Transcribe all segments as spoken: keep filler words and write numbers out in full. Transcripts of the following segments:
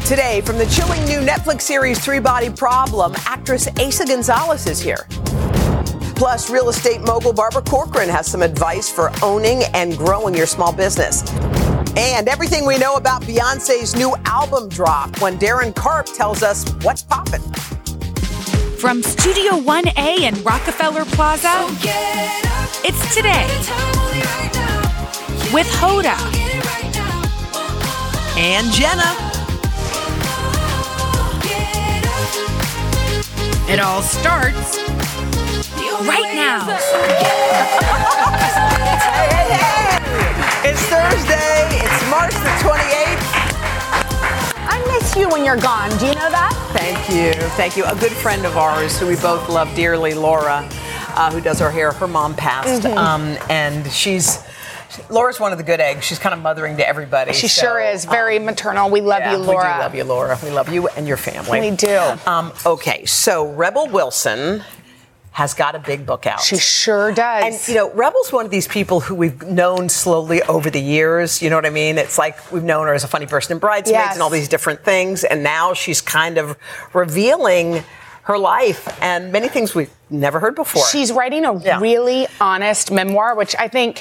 Today, from the chilling new Netflix series Three Body Problem, actress Asa Gonzalez is here. Plus, real estate mogul Barbara Corcoran has some advice for owning and growing your small business. And everything we know about Beyonce's new album drop when Darren Karp tells us what's poppin'. From Studio one A in Rockefeller Plaza, so it's Today with Hoda and Jenna. It all starts right now. Hey, hey, hey. It's Thursday. It's March the twenty-eighth. I miss you when you're gone. Do you know that? Thank you. Thank you. A good friend of ours who we both love dearly, Laura, uh, who does our hair, her mom passed. Mm-hmm. Um, and she's... Laura's one of the good eggs. She's kind of mothering to everybody. She so, sure is. Very um, maternal. We love yeah, you, Laura. We do love you, Laura. We love you and your family. We do. Um, okay, so Rebel Wilson has got a big book out. She sure does. And, you know, Rebel's one of these people who we've known slowly over the years. You know what I mean? It's like we've known her as a funny person in Bridesmaids yes. and all these different things. And now she's kind of revealing her life and many things we've never heard before. She's writing a yeah. really honest memoir, which I think...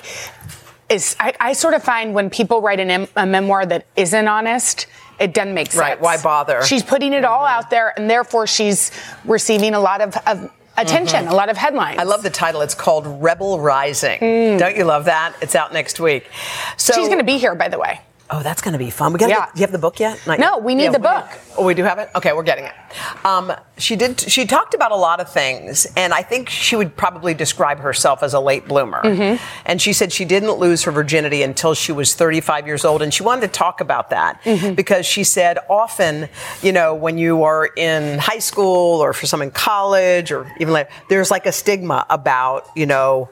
Is I, I sort of find when people write an, a memoir that isn't honest, it doesn't make sense. Right, why bother? She's putting it all out there, and therefore she's receiving a lot of, of attention, mm-hmm. a lot of headlines. I love the title. It's called Rebel Rising. Mm. Don't you love that? It's out next week. So she's going to be here, by the way. Oh, that's going to be fun. We got. Yeah. Do you have the book yet? Not no, yet. we need yeah, the we book. Need, oh, we do have it? Okay, we're getting it. Um, she did. She talked about a lot of things, and I think she would probably describe herself as a late bloomer. Mm-hmm. And she said she didn't lose her virginity until she was thirty-five years old, and she wanted to talk about that mm-hmm. because she said often, you know, when you are in high school or for some in college or even like, there's like a stigma about, you know,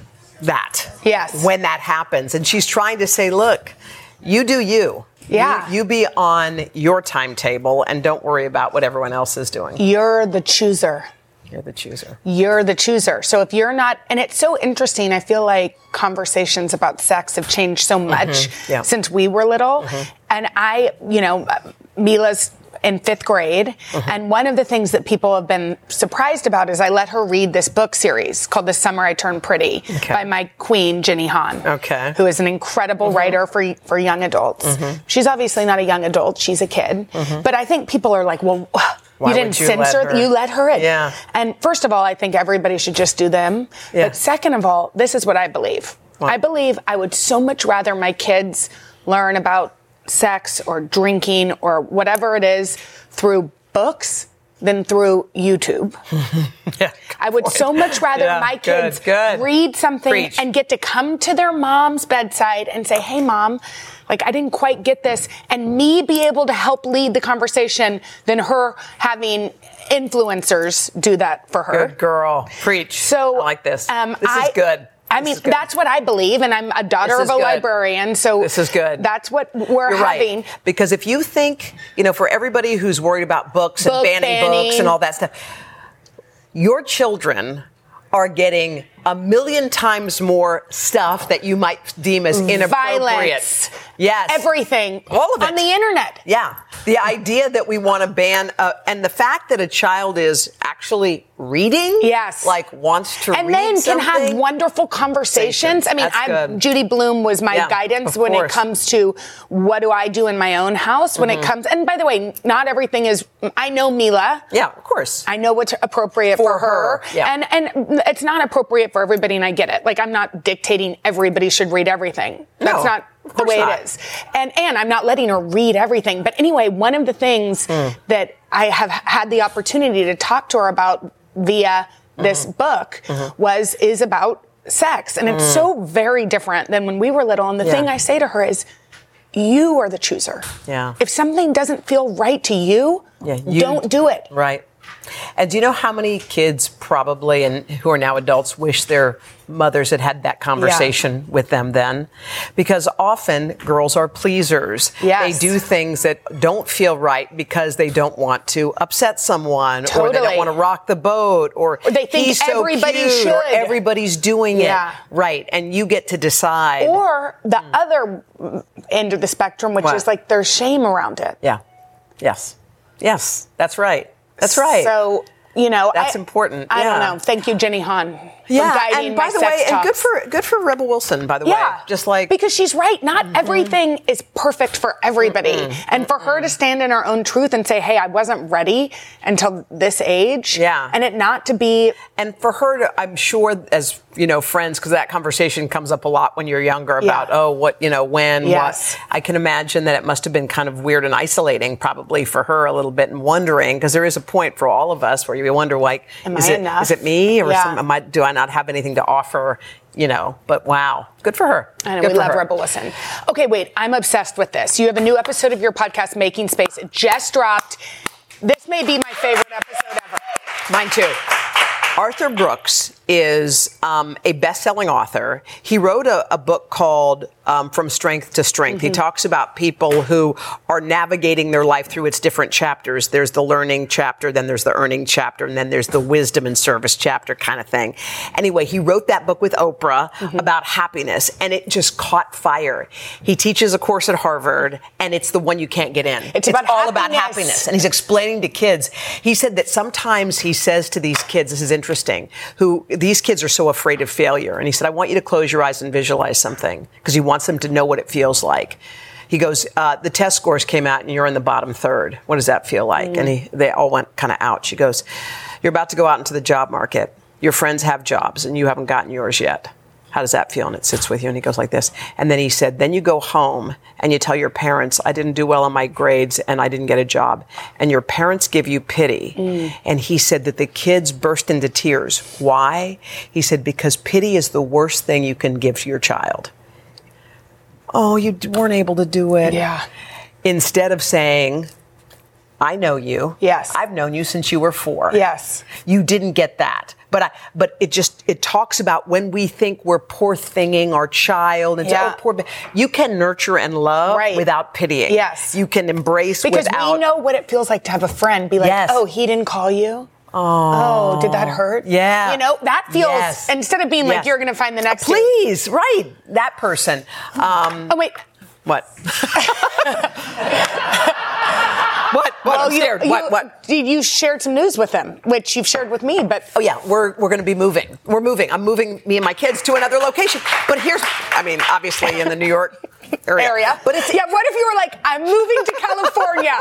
that. Yes. When that happens, and she's trying to say, look. You do you. Yeah. You, you be on your timetable and don't worry about what everyone else is doing. You're the chooser. You're the chooser. You're the chooser. So if you're not, and it's so interesting, I feel like conversations about sex have changed so much mm-hmm. yeah. since we were little. Mm-hmm. And I, you know, Mila's in fifth grade. Mm-hmm. And one of the things that people have been surprised about is I let her read this book series called The Summer I Turned Pretty okay. by my queen, Jenny Han, okay. who is an incredible mm-hmm. writer for for young adults. Mm-hmm. She's obviously not a young adult. She's a kid. Mm-hmm. But I think people are like, well, Why you didn't you censor, let you let her in. Yeah. And first of all, I think everybody should just do them. Yeah. But second of all, this is what I believe. What? I believe I would so much rather my kids learn about sex or drinking or whatever it is through books than through YouTube. yeah, I would so much rather yeah, my kids good, good. read something Preach. and get to come to their mom's bedside and say, hey, mom, like, I didn't quite get this, and me be able to help lead the conversation than her having influencers do that for her. Good girl. Preach. So, I like this. Um, this I, is good. I mean, that's what I believe, and I'm a daughter of a good. librarian, so this is good. That's what we're You're having. Right. Because if you think, you know, for everybody who's worried about books Book and banning, banning books and all that stuff, your children are getting a million times more stuff that you might deem as inappropriate. Violence. Yes. Everything. All of it. On the internet. Yeah. The idea that we want to ban, uh, and the fact that a child is actually reading. Yes. Like wants to and read then something. can have wonderful conversations. I mean, I'm, Judy Blume was my yeah, guidance when course. it comes to what do I do in my own house when mm-hmm. it comes. And by the way, not everything is, I know Mila. Yeah, of course. I know what's appropriate for, for her. her. Yeah. And, and it's not appropriate for everybody, and I get it. Like, I'm not dictating everybody should read everything. That's no. not the way not. it is. And and I'm not letting her read everything. But anyway, one of the things mm. that I have had the opportunity to talk to her about via this mm-hmm. book mm-hmm. was is about sex. And mm. it's so very different than when we were little. And the yeah. thing I say to her is, you are the chooser. Yeah. If something doesn't feel right to you, yeah, you don't do it. Right. And do you know how many kids probably, and who are now adults, wish their mothers had had that conversation yeah. with them then? Because often girls are pleasers. Yes. They do things that don't feel right because they don't want to upset someone, totally. or they don't want to rock the boat, or, or they think he's so everybody cute, should. Or everybody's doing yeah. it. Right. And you get to decide. Or the mm. other end of the spectrum, which what? is like there's shame around it. Yeah. Yes. Yes, that's right. That's right. So, you know, that's I, important. I yeah. don't know. Thank you, Jenny Han. Yeah, for guiding and by my the sex way, and talks. good for good for Rebel Wilson, by the Yeah, way. Just like because she's right. Not mm-hmm. everything is perfect for everybody, mm-hmm. and for her to stand in her own truth and say, "Hey, I wasn't ready until this age," yeah, and it not to be, and for her to, I'm sure, as you know, friends, because that conversation comes up a lot when you're younger about, yeah. oh, what, you know, when, yes. what. I can imagine that it must have been kind of weird and isolating, probably for her a little bit, and wondering, because there is a point for all of us where you wonder, like, am is I it enough? is it me, or yeah. some, am I, do I not have anything to offer? You know, but wow, good for her. I know, good we for love her. Rebel Wilson. Okay, wait, I'm obsessed with this. You have a new episode of your podcast, Making Space. It just dropped. This may be my favorite episode ever. Mine too. Arthur Brooks is um, a best-selling author. He wrote a, a book called um, From Strength to Strength. Mm-hmm. He talks about people who are navigating their life through its different chapters. There's the learning chapter, then there's the earning chapter, and then there's the wisdom and service chapter kind of thing. Anyway, he wrote that book with Oprah mm-hmm. about happiness, and it just caught fire. He teaches a course at Harvard, and it's the one you can't get in. It's, it's about all happiness. about happiness. And he's explaining to kids. He said that sometimes he says to these kids, this is interesting, who these kids are so afraid of failure. And he said, I want you to close your eyes and visualize something, because he wants them to know what it feels like. He goes, uh, the test scores came out and you're in the bottom third. What does that feel like? Mm. And he, they all went kind of ouch. He goes, you're about to go out into the job market. Your friends have jobs and you haven't gotten yours yet. How does that feel? And it sits with you. And he goes like this. And then he said, then you go home and you tell your parents, I didn't do well on my grades and I didn't get a job. And your parents give you pity. Mm. And he said that the kids burst into tears. Why? He said, because pity is the worst thing you can give to your child. Oh, you weren't able to do it. Yeah. Instead of saying, I know you. Yes. I've known you since you were four. Yes. You didn't get that. But I, but it just, it talks about when we think we're poor thinging our child and yeah. say, oh, poor, you can nurture and love right. without pitying. Yes. You can embrace because without. Because we know what it feels like to have a friend be like, yes. oh, he didn't call you? Oh. oh, did that hurt? Yeah. You know, that feels, yes. instead of being yes. like, you're going to find the next. Uh, please, dude. Right. That person. Um, oh, wait. What? What? What? Well, I'm scared. You, what? You, what? You shared some news with him, which you've shared with me, but. Oh, yeah. We're we're going to be moving. We're moving. I'm moving me and my kids to another location. But here's, I mean, obviously in the New York area. area. But it's. Yeah, what if you were like, I'm moving to California?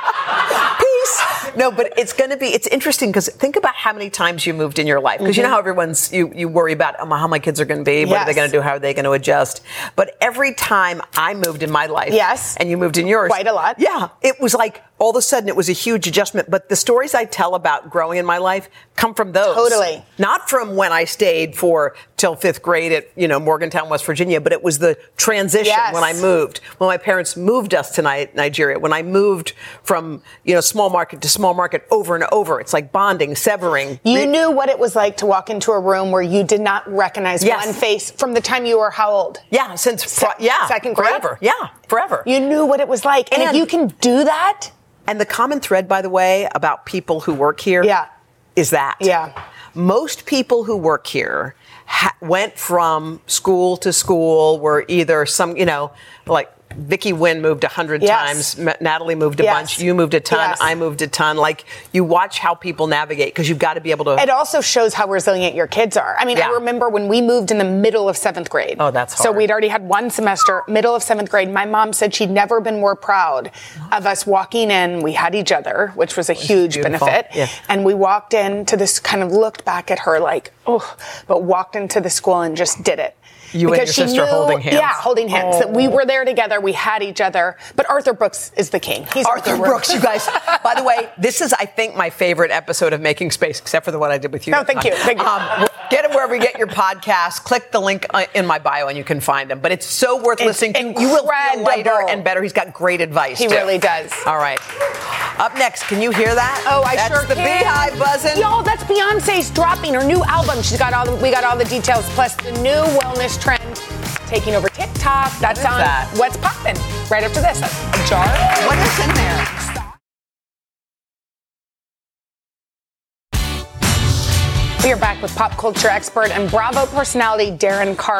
Peace. No, but it's going to be, it's interesting because think about how many times you moved in your life. Because mm-hmm. you know how everyone's, you, you worry about oh, how my kids are going to be. What yes. are they going to do? How are they going to adjust? But every time I moved in my life. Yes. And you moved in yours. Quite a lot. Yeah. It was like, all of a sudden, it was a huge adjustment. But the stories I tell about growing in my life come from those. Totally. Not from when I stayed for till fifth grade at, you know, Morgantown, West Virginia, but it was the transition yes. when I moved. When my parents moved us to Ni- Nigeria. When I moved from, you know, small market to small market over and over. It's like bonding, severing. You Re- knew what it was like to walk into a room where you did not recognize yes. one face from the time you were how old? Yeah, since, Se- yeah. second grade? Forever. Yeah, forever. You knew what it was like. And, and if you can do that. And the common thread, by the way, about people who work here yeah. is that. Yeah. Most people who work here ha- went from school to school, were either some, you know, like Vicky Wynn moved a hundred yes. times. M- Natalie moved a yes. bunch. You moved a ton. Yes. I moved a ton. Like, you watch how people navigate because you've got to be able to. It also shows how resilient your kids are. I mean, yeah. I remember when we moved in the middle of seventh grade. Oh, that's hard. So we'd already had one semester, middle of seventh grade. My mom said she'd never been more proud of us walking in. We had each other, which was a huge beautiful. benefit. Yeah. And we walked into this, kind of looked back at her like, oh, but walked into the school and just did it. You because and your she sister knew, holding hands. Yeah, holding hands. Oh. That we were there together. We had each other. But Arthur Brooks is the king. He's Arthur, Arthur Brooks, you guys. By the way, this is, I think, my favorite episode of Making Space, except for the one I did with you. No, thank you. Thank you. Um, get it wherever you get your podcast. Click the link in my bio and you can find them. But it's so worth it's listening to. incredible. You will feel lighter and better. He's got great advice. He too. really does. All right. Up next, can you hear that? Oh, I that's sure the can. That's the beehive buzzing. Y'all, that's Beyonce's dropping her new album. She's got all the, we got all the details, plus the new wellness trend taking over TikTok. That's on that? What's Poppin'. Right after this, a jar. What is in there? We are back with pop culture expert and Bravo personality Darren Karp.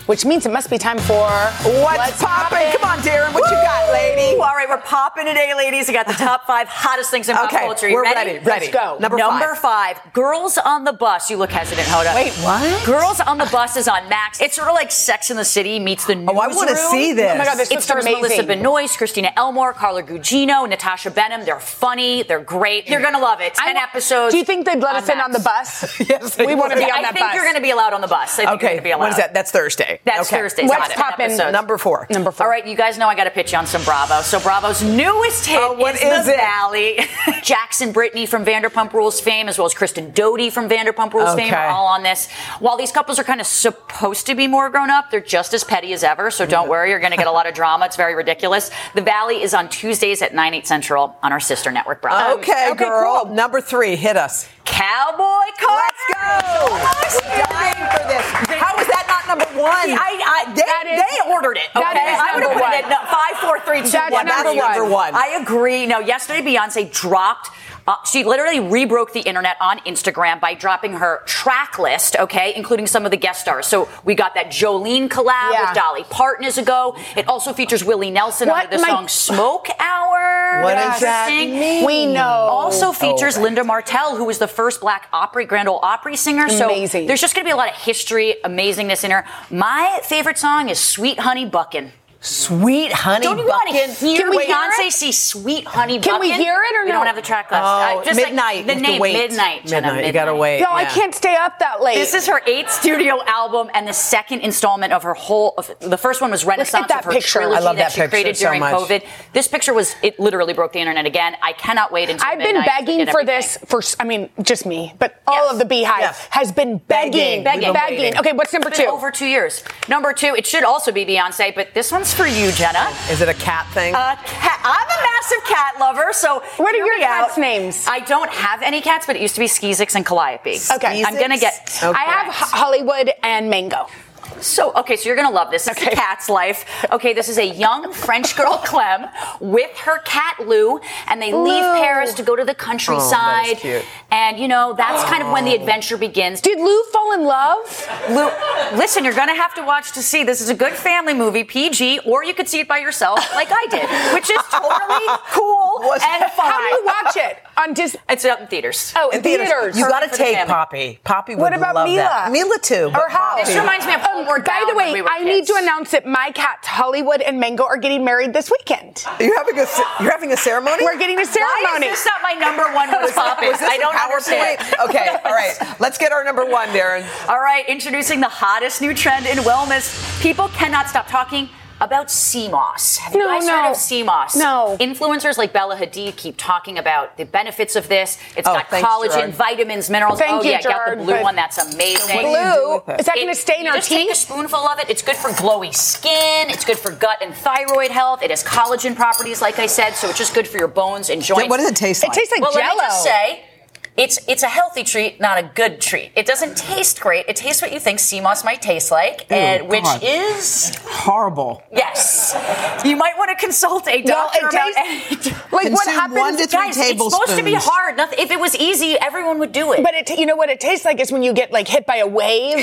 which means it must be time for What's, What's Poppin'? Come on, Darren, what Woo! You got, lady? All right, we're popping today, ladies. We got the top five hottest things in pop okay, culture. You we're ready? ready? Ready. Let's go. Number, Number five. five. Girls on the Bus. You look hesitant. Hold on. Wait, what? Girls on the Bus is on Max. It's sort of like Sex in the City meets the Newsroom. Oh, I want to see this. Oh my God, this It looks stars amazing. Melissa Benoist, Christina Elmore, Carla Gugino, Natasha Benham. They're funny. They're great. You're going to love it. Ten I, episodes. Do you think they'd let us on in on the Max. bus? Yes, we want to be Yeah, on I that think bus. you're going to be allowed on the bus. I think you're Okay, going to be allowed. what is that? That's Thursday. That's okay. Thursday. What's Ten poppin'? episodes. Number four. Number four. All right, you guys know I got to pitch you on some Bravo. So Bravo's newest hit Oh, what is, is The it? Valley. Jackson Brittany from Vanderpump Rules fame, as well as Kristen Doty from Vanderpump Rules Okay. fame, are all on this. While these couples are kind of supposed to be more grown up, they're just as petty as ever. So don't worry, you're going to get a lot of drama. It's very ridiculous. The Valley is on Tuesdays at nine, eight central on our sister network, Bravo. Okay, Okay, girl. cool. Number three, hit us. Cowboy Carter. Let's go. We're dying for this. How is that not number one? I, I, they, That is- they ordered it. Okay, that is I would have number put it one. at five, four, three, two, That's one. number That's number one. I agree. No, yesterday Beyonce dropped. Uh, she literally rebroke the internet on Instagram by dropping her track list, okay, including some of the guest stars. So we got that Jolene collab Yeah. with Dolly Parton years ago. It also features Willie Nelson What under the my- song Smoke Hour. What does that Interesting. mean? We know. Also features Oh, Linda Martell, who was the first Black Opry, Grand Ole Opry singer. Amazing. So there's just going to be a lot of history, amazingness in her. My favorite song is Sweet Honey Buckin'. Sweet Honey Don't you want to Buckin'. hear Can we hear Beyonce it? see Sweet Honey Can we Buckin'? hear it or We no? don't have the track list. Oh, Uh, just like midnight. the You have to name, wait. Midnight. Jenna, Midnight. You gotta wait. No, I Yeah. can't stay up that late. This is her eighth studio album and the second installment of her whole. Of, the first one was Renaissance that of her picture. trilogy I love that she picture created so during much. COVID. This picture was it literally broke the internet again. I cannot wait until I've been midnight to begging get for everything. this for, I mean, just me, but all Yes. of the Beehive Yes. has been begging, Begging. Begging. We've been begging. waiting. Okay, what's number It's been two? over two years. Number two, it should also be Beyonce, but this one's for you, Jenna. Is it a cat thing? Uh, cat, I'm a massive cat lover, so What are hear your me cats' out. names? I don't have any cats, but it used to be Skeezix and Calliope. Okay. I'm gonna get. Okay. I have H- Hollywood and Mango. So, okay, so you're going to love this. This is Okay. a cat's life. Okay, this is a young French girl, Clem, with her cat, Lou, and they leave Lou. Paris to go to the countryside. Oh, that is cute. And, you know, that's kind of when the adventure begins. Did Lou fall in love? Lou, listen, you're going to have to watch to see. This is a good family movie, P G, or you could see it by yourself, like I did, which is totally cool Was- and fun. How do you watch it? On Disney? It's out in theaters. Oh, in In theaters. theaters. You got to For the take family. Poppy. Poppy would What about love Mila? that. Mila too. but Or how? Poppy. This reminds me of Homeward By Bound the when way, we were I need to kids. announce that my cats, Hollywood and Mango, are getting married this weekend. Are you having a ce- you're having a ceremony? We're getting a ceremony. Why is this not my number one What's Poppin'? Was this I don't a understand. PowerPoint? Okay, all right. Let's get our number one, Darren. All right, introducing the hottest new trend in wellness. People cannot stop talking about sea moss. Have you No, guys no. heard of sea moss? No. Influencers like Bella Hadid keep talking about the benefits of this. It's Oh, got thanks, collagen, Gerard. vitamins, minerals. Thank oh you, yeah, got Gerard, the blue but- one. That's amazing. What do you do Blue? with it? Is that going to It- stain you our just take a teeth? spoonful of it. It's good for glowy skin. It's good for gut and thyroid health. It has collagen properties, like I said, so it's just good for your bones and joints. What does it taste It like? tastes like well, Jell-O. let me just say, it's it's a healthy treat, not a good treat. It doesn't taste great. It tastes what you think sea moss might taste like, and which God. is horrible. yes. You might want to consult a Well, doctor it about tastes any. like what Consume happens. one to three Guys, it's supposed to be tablespoons. hard. Nothing, if it was easy, everyone would do it. But it, you know what it tastes like is when you get like hit by a wave,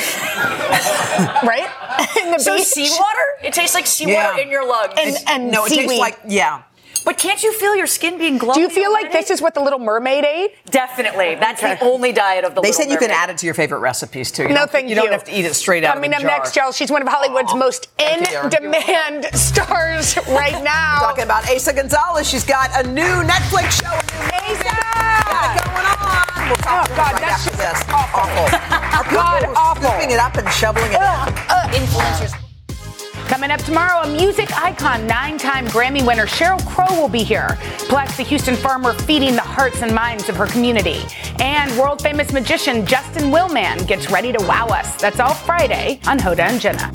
right? In the so beach. seawater? It tastes like seawater Yeah. in your lungs. And- and no, it seaweed. tastes like yeah. but can't you feel your skin being glowing? Do you feel like already? this is what the Little Mermaid ate? Definitely. That's Okay. the only diet of the They Little said you can Mermaid. add it to your favorite recipes too. You No, don't- thank you. You don't have to eat it straight out Coming of up the jar. next, Jill, she's one of Hollywood's most Thank you, Darren. in-demand stars right now. Talking about Asa Gonzalez, she's got a new Netflix show. A new movie. Got it going on. We'll talk Oh, to her God, right that's after just this. awful. Our people God, were awful. scooping it up and shoveling it out. Influencers. Coming up tomorrow, a music icon, nine-time Grammy winner Sheryl Crow will be here. Plus, the Houston farmer feeding the hearts and minds of her community. And world-famous magician Justin Willman gets ready to wow us. That's all Friday on Hoda and Jenna.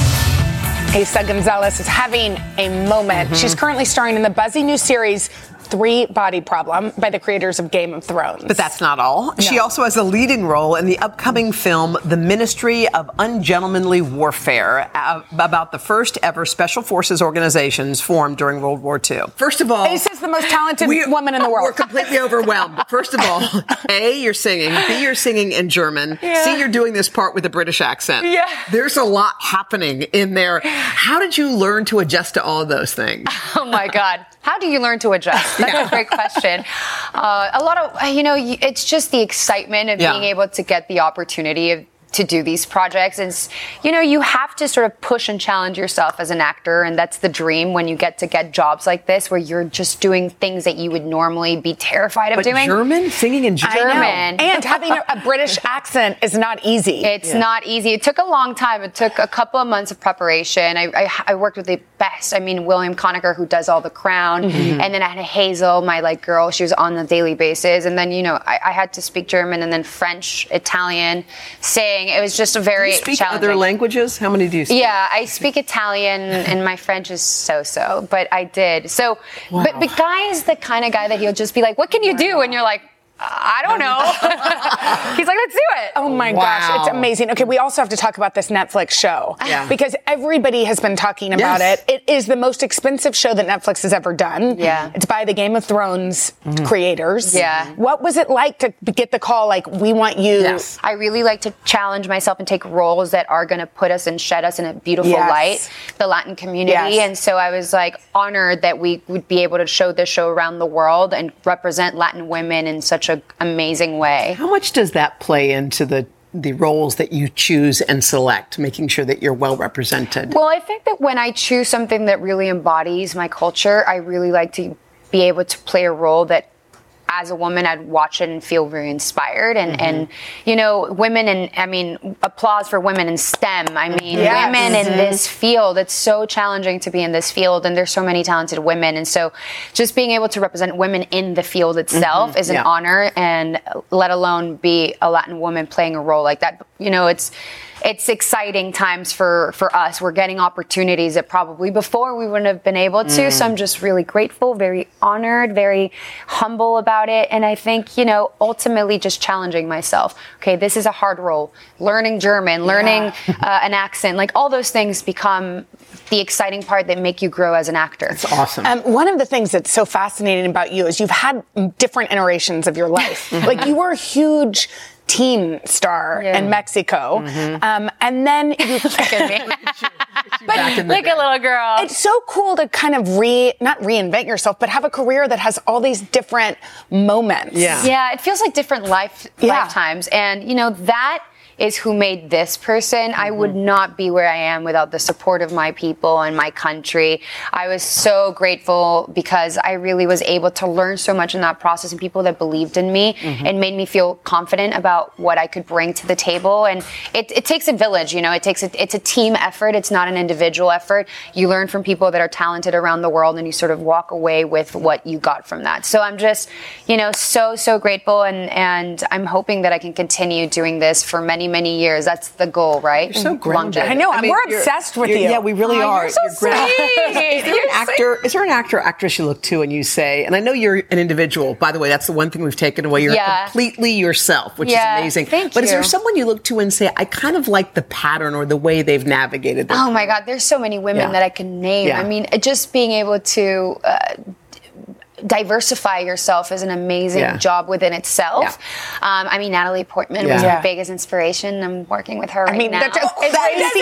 Asa Gonzalez is having a moment. Mm-hmm. She's currently starring in the buzzy new series three-body problem by the creators of Game of Thrones. But that's not all. No. She also has a leading role in the upcoming film, The Ministry of Ungentlemanly Warfare, uh, about the first ever special forces organizations formed during World War Two. First of all, Ace is the most talented we, woman in the world. We're completely overwhelmed. First of all, A, you're singing. B, you're singing in German. Yeah. C, you're doing this part with a British accent. Yeah. There's a lot happening in there. How did you learn to adjust to all of those things? Oh my God. How do you learn to adjust? That's yeah. a great question. Uh, a lot of, you know, it's just the excitement of yeah. being able to get the opportunity of to do these projects. And, you know, you have to sort of push and challenge yourself as an actor. And that's the dream when you get to get jobs like this, where you're just doing things that you would normally be terrified of but doing. German? Singing in German? German. And having a British accent is not easy. It's yeah. not easy. It took a long time. It took a couple of months of preparation. I, I, I worked with the best. I mean, William Conacher, who does all the Crown. Mm-hmm. And then I had Hazel, my like girl. She was on the daily basis. And then, you know, I, I had to speak German and then French, Italian, saying it was just a very do you speak challenging. Other languages? How many do you speak? Yeah, I speak Italian and my French is so-so, but I did. So, wow. but, but Guy is the kind of guy that he'll just be like, what can you do? And you're like, I don't know. He's like, let's do it. Oh my wow. gosh, it's amazing. Okay, we also have to talk about this Netflix show. Yeah. Because everybody has been talking about yes. it. It is the most expensive show that Netflix has ever done. Yeah. It's by the Game of Thrones mm-hmm. creators. Yeah. What was it like to get the call, like, we want you? Yes. I really like to challenge myself and take roles that are going to put us and shed us in a beautiful yes. light, the Latin community. Yes. And so I was like honored that we would be able to show this show around the world and represent Latin women in such a amazing way. How much does that play into the the roles that you choose and select, making sure that you're well represented? Well, I think that when I choose something that really embodies my culture, I really like to be able to play a role that as a woman, I'd watch it and feel very inspired. And, mm-hmm. and you know, women and, I mean, applause for women in STEM. I mean, yes. women mm-hmm. in this field, it's so challenging to be in this field. And there's so many talented women. And so just being able to represent women in the field itself mm-hmm. is an yeah. honor, and let alone be a Latin woman playing a role like that. You know, it's, It's exciting times for, for us. We're getting opportunities that probably before we wouldn't have been able to. Mm. So I'm just really grateful, very honored, very humble about it. And I think, you know, ultimately just challenging myself. Okay, this is a hard role. Learning German, learning yeah. uh, an accent, like all those things become the exciting part that make you grow as an actor. That's awesome. Um, one of the things that's so fascinating about you is you've had different iterations of your life. Mm-hmm. Like you were a huge teen star yeah. in Mexico. Mm-hmm. Um, and then you look at me. But like a little girl. It's so cool to kind of re, not reinvent yourself, but have a career that has all these different moments. Yeah. Yeah. It feels like different life, yeah. lifetimes. And you know, that is who made this person. Mm-hmm. I would not be where I am without the support of my people and my country. I was so grateful because I really was able to learn so much in that process, and people that believed in me mm-hmm. and made me feel confident about what I could bring to the table. And it, it takes a village, you know, it takes a, it's a team effort. It's not an individual effort. You learn from people that are talented around the world, and you sort of walk away with what you got from that. So I'm just, you know, so, so grateful. And, and I'm hoping that I can continue doing this for many, many years. That's the goal, right? You're so grounded. I know. I mean, we're obsessed with you. Yeah, we really oh, are. You're so you're sweet. Is there an actor? Is there an actor, or actress you look to and you say? And I know you're an individual. By the way, that's the one thing we've taken away. You're yeah. completely yourself, which yeah, is amazing. Thank but you. Is there someone you look to and say, I kind of like the pattern or the way they've navigated this? Oh my God, there's so many women yeah. that I can name. Yeah. I mean, just being able to. Uh, diversify yourself is an amazing yeah. job within itself. Yeah. Um, I mean, Natalie Portman yeah. was my biggest inspiration. I'm working with her right I mean, now. That's a crazy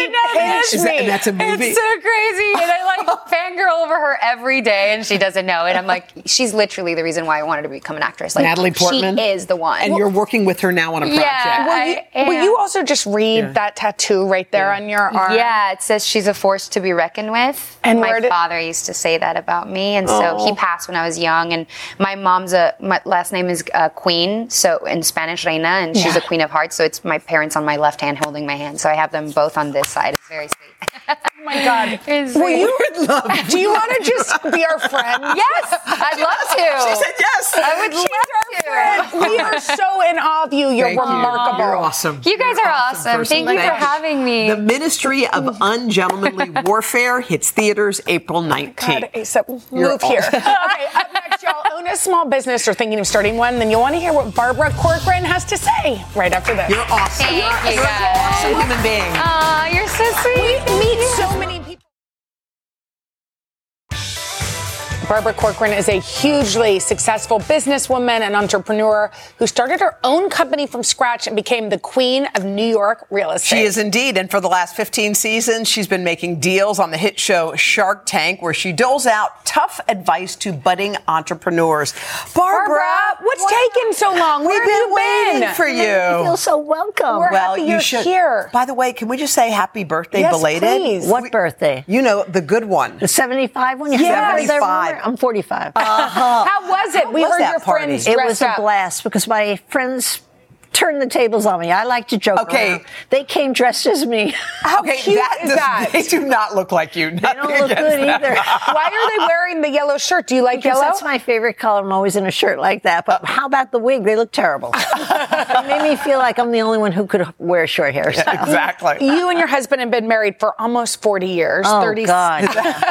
Is that, that's a movie? It's so crazy. And I like fangirl over her every day, and she doesn't know it. I'm like, she's literally the reason why I wanted to become an actress. Like, Natalie Portman? She is the one. And well, you're working with her now on a project. Yeah, will, you, I, will you also just read yeah. that tattoo right there yeah. on your arm? Yeah, it says she's a force to be reckoned with. And my father used to say that about me, and so oh. he passed when I was young, and my mom's a, my last name is uh, Queen, so in Spanish, Reina, and she's yeah. a Queen of Hearts, so it's my parents on my left hand holding my hand, so I have them both on this side. It's very sweet. Oh my God. Will you, do you want to just be our friend? Yes, I'd love to. She said yes. I would love to. We are so in awe of you. You're Thank remarkable. You. You're awesome. You guys You're are awesome. awesome. Thank you Thank for having me. The Ministry of Ungentlemanly Warfare hits theaters April nineteenth. God, Asa, move here. Okay, up next, y'all own a small business or thinking of starting one, then you'll want to hear what Barbara Corcoran has to say right after this. You're awesome. Thank you, You're guys. an awesome human being. Aw, you're so sweet. We meet so many people. Barbara Corcoran is a hugely successful businesswoman and entrepreneur who started her own company from scratch and became the queen of New York real estate. She is indeed. And for the last fifteen seasons, she's been making deals on the hit show Shark Tank, where she doles out tough advice to budding entrepreneurs. Barbara, Barbara, what's what? taking so long? Where We've have been you waiting been? for you. I feel so welcome. We're well, happy you you're should. here. By the way, can we just say happy birthday Yes, belated? please. What We- birthday? You know, the good one. The seventy-five one? You Yes. have that seventy-five. rumor? I'm forty-five. How was it? we was heard that your party? friends it dressed was a up. blast because my friends turned the tables on me. I like to joke Okay. around. They came dressed as me. How okay, cute that is does- that? they do not look like you. They don't look good either. Why are they wearing the yellow shirt? Do you like Because yellow? that's my favorite color. I'm always in a shirt like that. But how about the wig? They look terrible. It made me feel like I'm the only one who could wear short hairstyle. Exactly. You and your husband have been married for almost forty years. Oh, thirty God.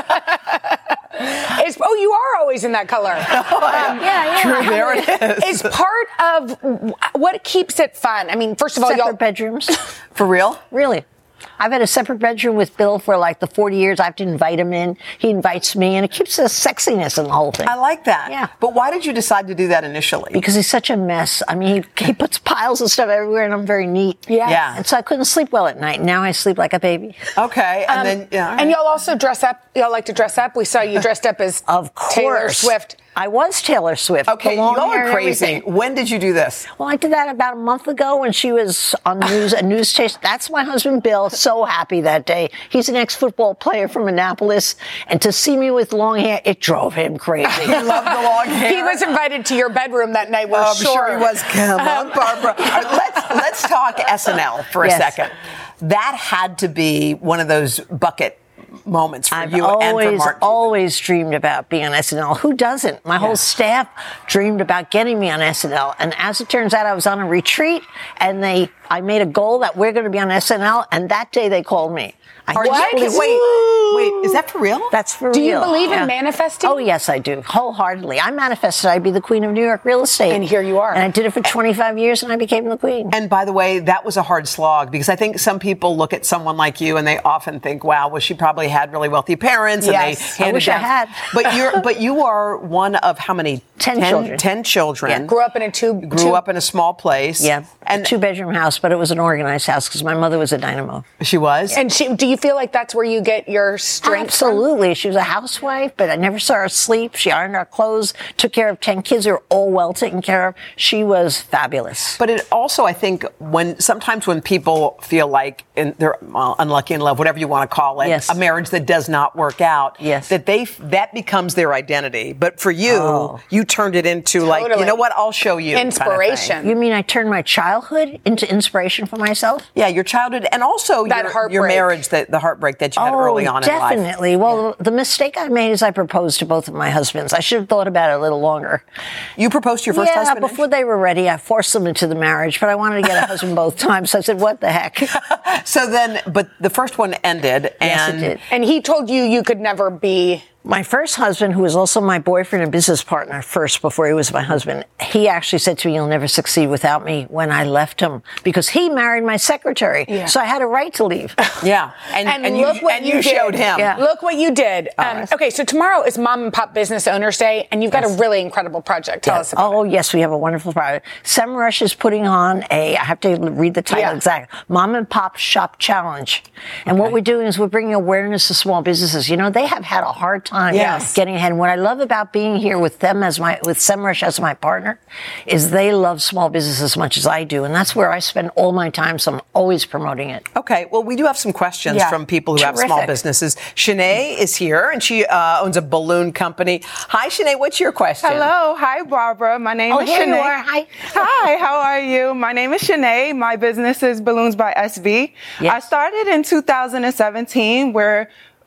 It's, oh, you are always in that color. Um, yeah, yeah. True, there it is. Is part of what keeps it fun. I mean, first of all, Separate y'all. bedrooms. For real? Really. I've had a separate bedroom with Bill for like the forty years. I have to invite him in. He invites me, and it keeps the sexiness in the whole thing. I like that. Yeah. But why did you decide to do that initially? Because he's such a mess. I mean, he, he puts piles of stuff everywhere, and I'm very neat. Yeah. Yeah. And so I couldn't sleep well at night. Now I sleep like a baby. Okay, and then yeah. And y'all also dress up. Y'all like to dress up. We saw you dressed up as Of course. Taylor Swift. I was Taylor Swift. Okay, The long y'all hair are and crazy. everything. When did you do this? Well, I did that about a month ago when she was on news, a news station. That's my husband, Bill. So happy that day. He's an ex-football player from Annapolis. And to see me with long hair, it drove him crazy. He loved the long hair. He was invited to your bedroom that night. We're Oh, I'm sure. sure he was. Come on, Barbara. All right, let's let's talk S N L for a Yes. second. That had to be one of those bucket moments for I've you and for always, Mark. always dreamed about being on S N L. Who doesn't? My whole staff dreamed about getting me on S N L. And as it turns out, I was on a retreat, and they, I made a goal that we're going to be on S N L, and that day they called me. I Are can't you- believe- wait, wait, is that for real? That's for Do you real. believe in manifesting? Oh, yes, I do. Wholeheartedly. I manifested I'd be the queen of New York real estate. And here you are. And I did it for twenty-five years, and I became the queen. And by the way, that was a hard slog because I think some people look at someone like you and they often think, "Wow, well, she probably had really wealthy parents." And Yes. they I handed wish I down- had. But you're, but you are one of how many? Ten children. Ten children. Yeah. Grew up in a two. Grew two- up in a small place. Yeah. And a two-bedroom house, but it was an organized house because my mother was a dynamo. she was. And she, do you feel like that's where you get your strength from? Absolutely. She was a housewife, but I never saw her sleep. She ironed our clothes, took care of ten kids who were all well taken care of. She was fabulous. But it also, I think, when sometimes when people feel like in, they're well, unlucky in love, whatever you want to call it, Yes. a marriage that does not work out, Yes. that they that becomes their identity. But for you, Oh. you turned it into like, Totally. you know what? I'll show you. kind of thing. Inspiration. You mean I turned my childhood into inspiration for myself? Yeah, your childhood and also That your, heartbreak. your marriage, that the heartbreak that you had early on in life. Oh, definitely. Well, the mistake I made is I proposed to both of my husbands. I should have thought about it a little longer. You proposed to your first yeah, husband? before they were ready, I forced them into the marriage, but I wanted to get a husband both times. So I said, what the heck? So then, but the first one ended, Yes, and it did. And he told you you could never be. My first husband, who was also my boyfriend and business partner first before he was my husband, he actually said to me, "You'll never succeed without me," when I left him because he married my secretary. Yeah. So I had a right to leave. yeah, and, And, and look you, what and you, you did. showed him. Yeah. Look what you did. Um, right. okay, so tomorrow is Mom and Pop Business Owners Day, and you've got a really incredible project. Tell us about Oh, it. yes, we have a wonderful product. Semrush is putting on a, I have to read the title Yeah. exactly, Mom and Pop Shop Challenge. And what we're doing is we're bringing awareness to small businesses. You know, they have had a hard time Yes. getting ahead. And what I love about being here with them as my, with Semrush as my partner, is they love small business as much as I do. And that's where I spend all my time, so I'm always promoting it. Okay, well, we do have some questions Yeah. from people who have small Terrific. businesses. Shanae is here, and she uh, owns a balloon company. Hi, Shanae, what's your question? Hello. Hi, Barbara. My name Oh, is here you Shanae. are. Hi. Hi, how are you? My name is Shanae. My business is Balloons by S V. Yes. I started in two thousand seventeen where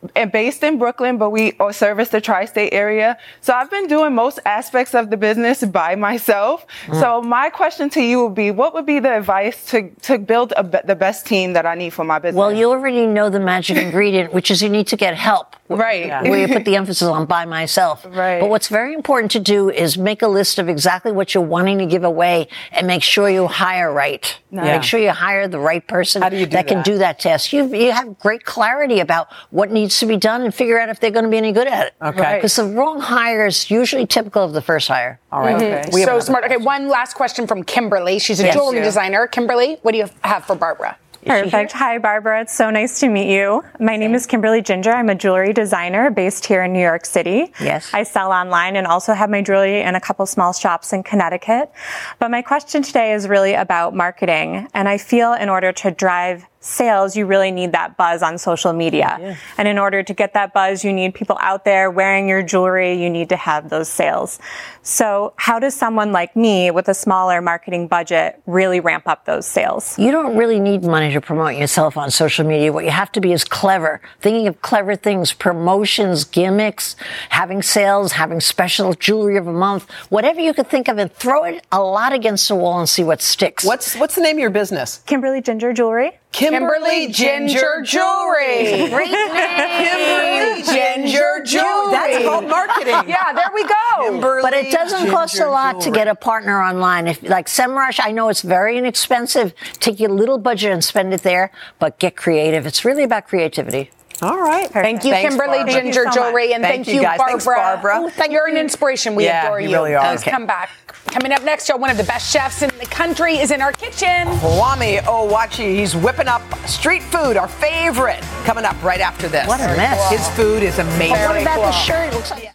and based in Brooklyn, but we uh, service the tri-state area. So I've been doing most aspects of the business by myself. Mm. So my question to you would be, what would be the advice to, to build a, the best team that I need for my business? Well, you already know the magic ingredient, which is you need to get help. Right. Yeah. Where you put the emphasis on by myself. Right. But what's very important to do is make a list of exactly what you're wanting to give away and make sure you hire right. Yeah. Make sure you hire the right person How do you do that, that can do that task. You, you have great clarity about what needs to be done and figure out if they're going to be any good at it. Okay. Because the wrong hire is usually typical of the first hire. All right. Mm-hmm. Okay. So smart. Okay, one last question from Kimberly. She's a Yes. jewelry Yeah. designer. Kimberly, what do you have for Barbara? Perfect. Hi, Barbara. It's so nice to meet you. My name is Kimberly Ginger. I'm a jewelry designer based here in New York City. Yes. I sell online and also have my jewelry in a couple small shops in Connecticut. But my question today is really about marketing. And I feel in order to drive sales, you really need that buzz on social media. Yeah. And in order to get that buzz, you need people out there wearing your jewelry. You need to have those sales. So how does someone like me with a smaller marketing budget really ramp up those sales? You don't really need money to promote yourself on social media. What you have to be is clever. Thinking of clever things, promotions, gimmicks, having sales, having special jewelry of a month, whatever you could think of, and throw it a lot against the wall and see what sticks. What's what's the name of your business? Kimberly Ginger Jewelry. Kimberly Ginger Jewelry. Great name. Kimberly Ginger Jewelry. That's called marketing. Yeah, there we go. Kimberly But it doesn't cost a Ginger lot to Jewelry. get a partner online. If like Semrush, I know it's very inexpensive. Take your little budget and spend it there, but get creative. It's really about creativity. All right. Thank you, Thanks, Kimberly Barbara. Ginger Thank you so Jewelry, much. and Thank thank, you, you, guys. Barbara. Thanks, Barbara. Oh, thank You're an inspiration. We Yeah, adore you you. really are. Please Okay. come back. Coming up next, y'all, one of the best chefs in the country is in our kitchen. Kwame Owachi, he's whipping up street food, our favorite, coming up right after this. What a mess. His food is amazing. Very What about cool. the shirt? It looks like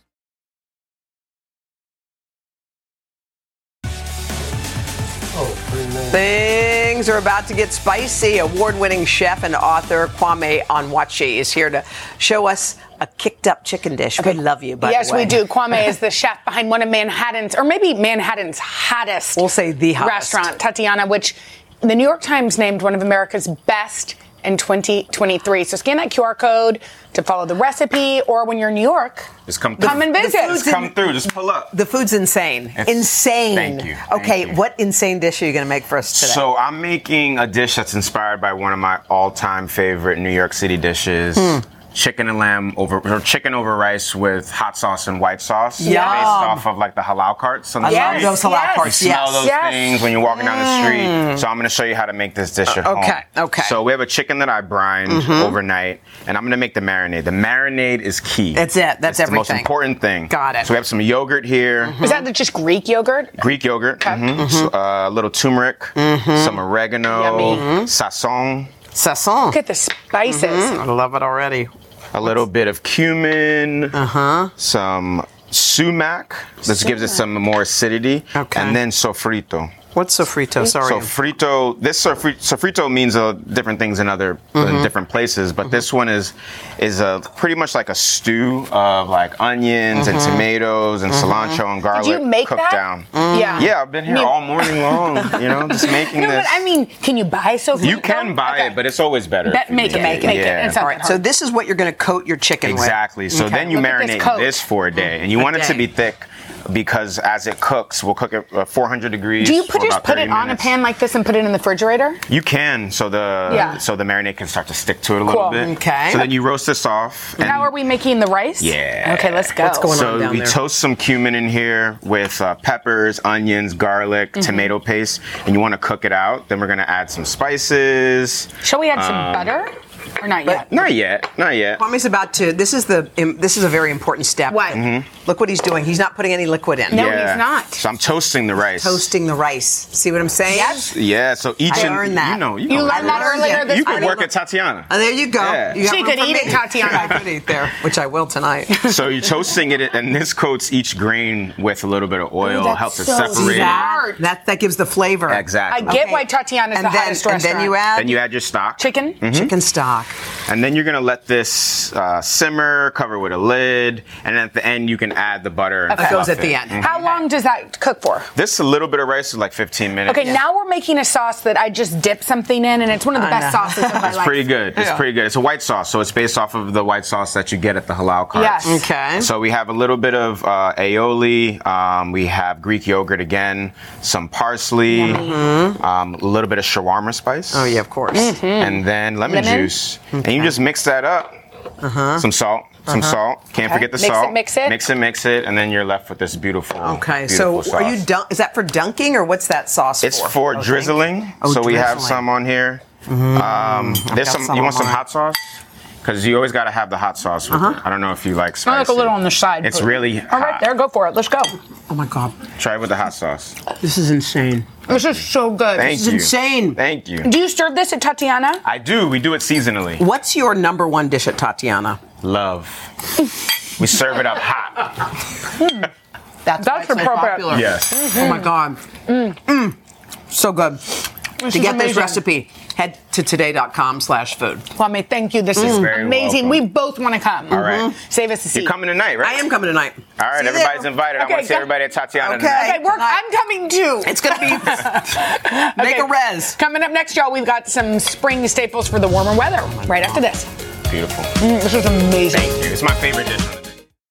Things are about to get spicy. Award-winning chef and author Kwame Onwuachi is here to show us a kicked-up chicken dish. We love you, by yes, the way. we do. Kwame is the chef behind one of Manhattan's, or maybe Manhattan's hottest We'll say the hottest. restaurant, Tatiana, which the New York Times named one of America's best in twenty twenty-three. So scan that Q R code to follow the recipe, or when you're in New York, Just come through. come and visit. food's Just come through. Just pull up. The food's insane. It's- insane. Thank you. Thank Okay, you. what insane dish are you going to make for us today? So I'm making a dish that's inspired by one of my all-time favorite New York City dishes. Hmm. Chicken and lamb over, or chicken over rice with hot sauce and white sauce. Yum. Based off of like the halal carts on the I Yes, street. love those halal yes. parts. You smell Yes. those Yes. things when you're walking down the street. So I'm going to show you how to make this dish at Uh, home. okay, okay. So we have a chicken that I brined overnight, and I'm going to make the marinade. The marinade is key. That's it. That's it's the most everything. important thing. Got it. So we have some yogurt here. Is that just Greek yogurt? Greek yogurt, mhm. So, uh, a little turmeric, some oregano, Yummy. sazon, Sasson. Look at the spices. I love it already. a little bit of cumin, Uh-huh. some sumac. This gives it some more acidity. Okay. And then sofrito. What's sofrito? Sorry. Sofrito, this sofri- sofrito means uh, different things in other in different places, but this one is is a pretty much like a stew of like onions and tomatoes and cilantro and garlic Did you make cooked that? down. Yeah. Yeah, I've been here I mean- all morning long, you know, just making No, this. but I mean, can you buy sofrito? You can buy Okay. it, but it's always better. Be- if you make it, make it, make it. Yeah. It's not All that right, so hard. this is what you're going to coat your chicken Exactly. with. So Okay. then you Look at this marinate coat. this for a day, and you A want it to day. be thick because as it cooks, we'll cook it uh, four hundred degrees. Do you put for just about put thirty it on a minutes. pan like this and put it in the refrigerator? You can, so the Yeah. so the marinade can start to stick to it a Cool. little bit. Okay. So then you roast this off. And How are we making the rice? Yeah. Okay, let's go. What's going on? So down we there? toast some cumin in here with uh, peppers, onions, garlic, Mm-hmm. tomato paste, and you want to cook it out. Then we're gonna add some spices. Shall we add Um, some butter? Or not yet? Not yet, not yet. Kwame's about to. This is the. um, This is a very important step. What? Look what he's doing. He's not putting any liquid in. No, yeah. he's not. So I'm toasting the rice. Toasting the rice. See what I'm saying? Yes. Yeah. So each I and learned that. you know you, You know, learned that learned earlier it. this You could I work learned- at Tatiana. Oh, there you go. Yeah. You got She room could for eat me. it, Tatiana. I could eat there, which I will tonight. So you're toasting it, and this coats each grain with a little bit of oil, that's helps it so separate. smart. it. That that gives the flavor. Exactly. I get Okay. why Tatiana's and the then, hottest and restaurant. then you add Then you add your stock. chicken. chicken stock. And then you're gonna let this uh, simmer, cover with a lid, and then at the end you can add the butter. And Okay. It goes fluff at the it. end. Mhm. How long does that cook for? This a little bit of rice is like fifteen minutes. Okay, now we're making a sauce that I just dip something in, and it's one of the I best know. sauces of my It's life. pretty good. It's Yeah. pretty good. It's a white sauce, so it's based off of the white sauce that you get at the halal carts. Yes. Okay. So we have a little bit of uh, aioli. Um, we have Greek yogurt again, some parsley, um, a little bit of shawarma spice. Oh, yeah, of course. And then lemon, Lemon? juice. And you just mix that up. Uh-huh. Some salt. Some salt. Can't Okay. forget the Mix it, salt. mix it. Mix it, mix it, and then you're left with this beautiful. Okay, beautiful so are you sauce. dun- is that for dunking or what's that sauce It's for? for Oh, drizzling. Oh, so we have drizzling. some on here. Um, there's got some. some You on want some mine. hot sauce? Because you always got to have the hot sauce with it. I don't know if you like spicy. I like a little on the side. It's but- really All right, hot. there, go for it. Let's go. Oh my God, Try it with the hot sauce. this is insane. This is so good. Thank This is you. insane. Thank you. Do you serve this at Tatiana? I do. We do it seasonally. What's your number one dish at Tatiana? Love. We serve it up hot. That's, That's why it's so appropriate. popular. Yes. Oh my God. Mm. So good. This to is get amazing. this recipe, head to today.com slash food. Kwame, thank you. This is You're very amazing. welcome. We both want to come. All right. Save us a seat. You're coming tonight, right? I am coming tonight. All right, See you everybody's there. invited. I Okay, want to see go- everybody at Tatiana Okay. tonight. Okay, we're, Tonight. I'm coming too. It's going to be make Okay. a res. Coming up next, y'all, we've got some spring staples for the warmer weather. Right after this. Beautiful. Mm, this is amazing. Thank you. It's my favorite dish on the day.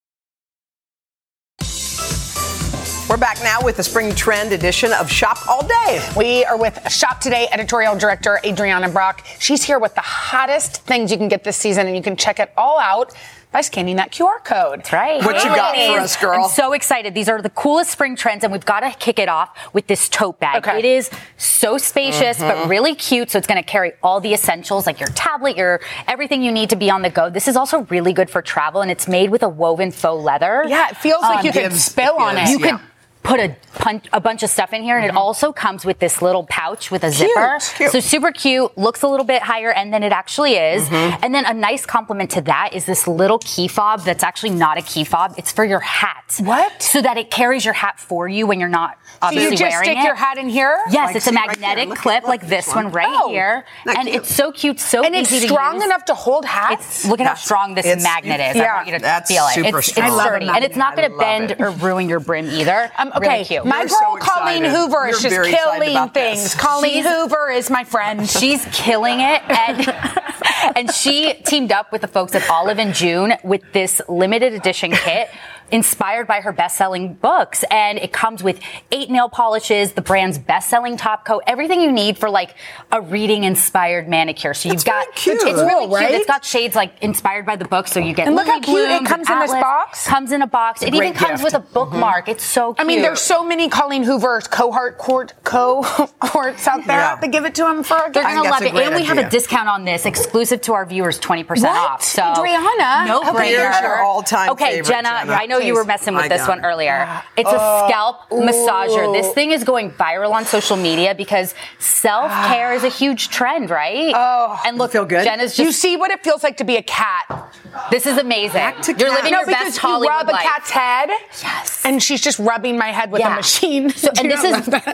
We're back now with the spring trend edition of Shop All Day. We are with Shop Today editorial director Adriana Brock. She's here with the hottest things you can get this season, and you can check it all out by scanning that Q R code. That's right. What you Hey, got for ladies. us, girl? I'm so excited. These are the coolest spring trends, and we've got to kick it off with this tote bag. Okay. It is so spacious, Mm-hmm. but really cute. So it's going to carry all the essentials, like your tablet, your everything you need to be on the go. This is also really good for travel, and it's made with a woven faux leather. Yeah, it feels like Um, you could gives- spill on gives, it. You yeah. could put a, pun- a bunch of stuff in here, and it also comes with this little pouch with a zipper. cute. So super cute, looks a little bit higher end than it actually is. And then a nice compliment to that is this little key fob that's actually not a key fob. It's for your hat. What? So that it carries your hat for you when you're not So obviously you just wearing stick it. your hat in here? Yes, Like, it's a see right there. magnetic Look at- clip look like at this this one one. right Oh, here. not And cute. it's so cute, so And it's easy to strong use. enough to hold hats? It's, look at how Yes. strong this It's- magnet is. yeah, I want you to that's feel it. super it's, strong. it's I love a sturdy, and it's not magnet. going to I love bend it. or ruin your brim either. Um, okay, Really cute. my You're girl so Colleen excited. Hoover is You're just very excited killing about things. this. Colleen She's- Hoover is my friend. She's killing it, and and she teamed up with the folks at Olive and June with this limited edition kit inspired by her best-selling books, and it comes with eight nail polishes, the brand's best-selling top coat, everything you need for like a reading-inspired manicure. So you've That's got very cute. it's really Cool, cute. right? It's got shades like inspired by the book, so you get And look how Lily cute it Blooms comes and in this Atlas. box. Comes in a box. It even great comes gift. with a bookmark. It's so cute. I mean, there's so many Colleen Hoover cohort court cohorts out there Yeah. to give it to them for a They're gift. gonna that's love a it, great and we have a idea. discount on this, exclusive to our viewers, twenty percent What? off. So, Adriana? no Okay, brainer. here's your all-time Okay, favorite, Jenna, Jenna. I know you Please. were messing with I this got one it. earlier. It's a scalp massager. This thing is going viral on social media because self care is a huge trend, right? Oh, and look, feel good? Jenna's You just. see what it feels like to be a cat. This is amazing. to You're cat. living No, your because best you Hollywood rub a life. cat's head. Yes. And she's just rubbing my head with Yeah. a machine. So, Do and you this not is love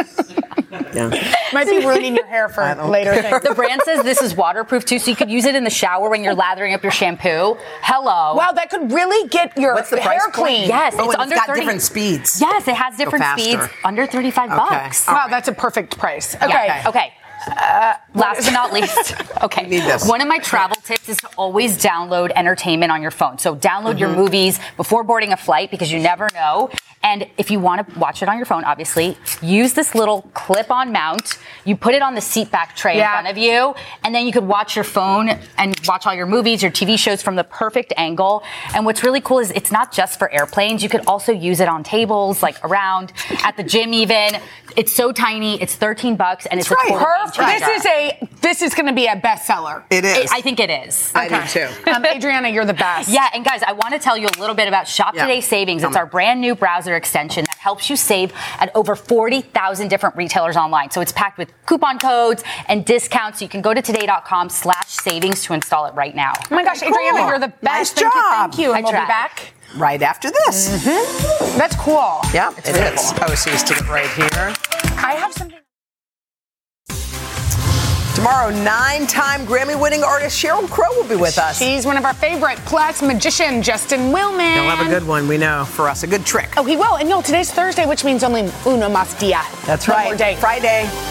that? Yeah. Might be ruining your hair for later things. the brand says this is waterproof too, so you could use it in the shower when you're lathering up your shampoo. Hello. Wow, that could really get your What's the hair price point? clean. Yes, Oh, it's and under it's got thirty different speeds. Yes, it has different faster. speeds. Under thirty-five bucks. Wow, that's a perfect price. Okay. Yeah. Okay. Uh, last but not least, okay. need this. One of my travel tips is to always download entertainment on your phone. So download Mm-hmm. your movies before boarding a flight because you never know. And if you want to watch it on your phone, obviously, use this little clip-on mount. You put it on the seat back tray Yeah. in front of you, and then you could watch your phone and watch all your movies, your T V shows from the perfect angle. And what's really cool is it's not just for airplanes. You could also use it on tables, like around, at the gym even. It's so tiny. It's thirteen bucks, and it's That's a right. total game Perfect. changer. This is a this is going to be a bestseller. It is. I think it is. I do too. Um, Adriana, you're the best. Yeah, and guys, I want to tell you a little bit about Shop Yeah. Today Savings. Tell It's me. our brand new browser extension that helps you save at over forty thousand different retailers online. So it's packed with coupon codes and discounts. So you can go to today.com slash savings to install it right now. Oh my gosh, Adriana, you're the Nice best. Thank you, job. Thank you. And I we'll be tried. back. Right after this. That's cool. Yeah, it is. O Cs to the right here. I have something. Tomorrow, nine-time Grammy-winning artist Sheryl Crow will be with us. She's one of our favorite. Plus, magician Justin Willman. He'll have a good one, we know, for us. A good trick. Oh, he will. And no, today's Thursday, which means only uno mas dia. That's one right. More day. Friday.